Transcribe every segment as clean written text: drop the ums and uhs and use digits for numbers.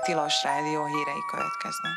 Tilos Rádió hírei következnek.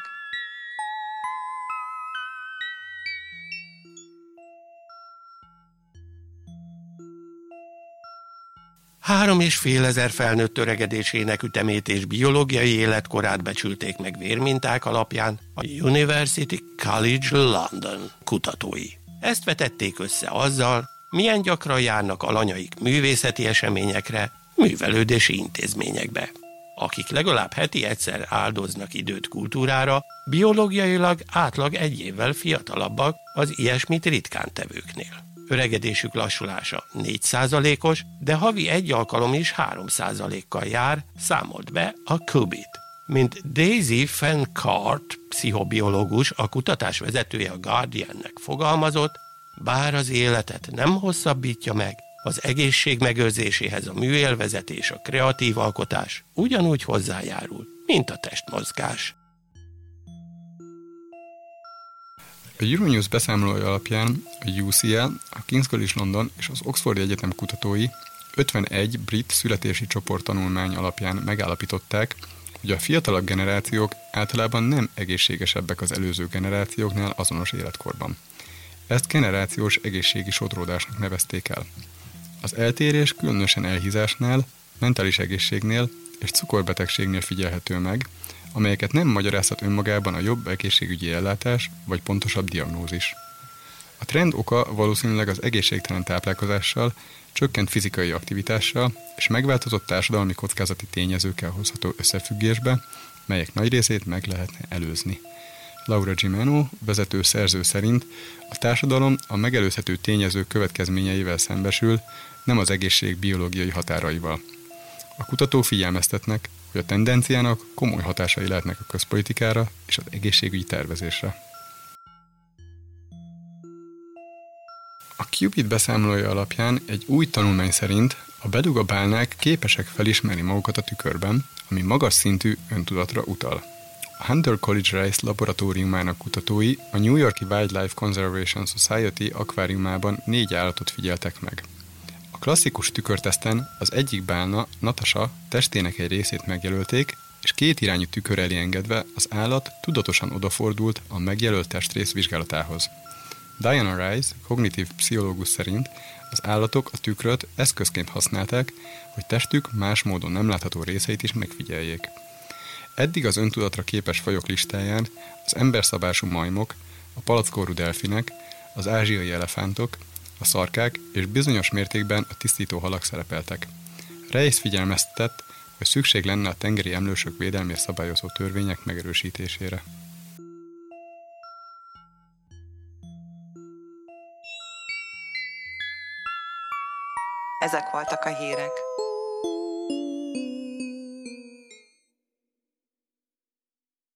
3,5 felnőtt öregedésének ütemét és biológiai életkorát becsülték meg vérminták alapján a University College London kutatói. Ezt vetették össze azzal, milyen gyakran járnak alanyaik művészeti eseményekre, művelődési intézményekbe. Akik legalább heti egyszer áldoznak időt kultúrára, biológiailag átlag 1 évvel fiatalabbak az ilyesmit ritkán tevőknél. Öregedésük lassulása 4%-os, de havi 1 alkalom is 3%-kal jár, számolt be a Qubit. Mint Daisy Fencart, pszichobiológus, a kutatás vezetője a Guardiannek fogalmazott, bár az életet nem hosszabbítja meg, az egészség megőrzéséhez a műélvezet és a kreatív alkotás ugyanúgy hozzájárul, mint a testmozgás. A Euronews beszámolója alapján a UCL, a King's College London és az Oxfordi Egyetem kutatói 51 brit születési csoport tanulmány alapján megállapították, hogy a fiatalabb generációk általában nem egészségesebbek az előző generációknál azonos életkorban. Ezt generációs egészségi sodródásnak nevezték el. Az eltérés különösen elhízásnál, mentális egészségnél és cukorbetegségnél figyelhető meg, amelyeket nem magyarázhat önmagában a jobb egészségügyi ellátás vagy pontosabb diagnózis. A trend oka valószínűleg az egészségtelen táplálkozással, csökkent fizikai aktivitással és megváltozott társadalmi kockázati tényezőkkel hozható összefüggésbe, melyek nagy részét meg lehetne előzni. Laura Gimeno, vezető szerző szerint a társadalom a megelőzhető tényezők következményeivel szembesül, nem az egészség biológiai határaival. A kutatók figyelmeztetnek, hogy a tendenciának komoly hatásai lehetnek a közpolitikára és az egészségügyi tervezésre. A Qubit beszámolója alapján egy új tanulmány szerint a bedugabálnák képesek felismerni magukat a tükörben, ami magas szintű öntudatra utal. A Hunter College Rice laboratóriumának kutatói a New York-i Wildlife Conservation Society akváriumában 4 állatot figyeltek meg. A klasszikus tükörteszten az egyik bálna, Natasha, testének egy részét megjelölték, és 2 irányú tükör elé engedve az állat tudatosan odafordult a megjelölt testrész vizsgálatához. Diana Rice, kognitív pszichológus szerint az állatok a tükröt eszközként használták, hogy testük más módon nem látható részeit is megfigyeljék. Eddig az öntudatra képes fajok listáján az emberszabású majmok, a palackkorú delfinek, az ázsiai elefántok, a szarkák és bizonyos mértékben a tisztító halak szerepeltek. Rice figyelmeztetett, hogy szükség lenne a tengeri emlősök védelmét szabályozó törvények megerősítésére. Ezek voltak a hírek.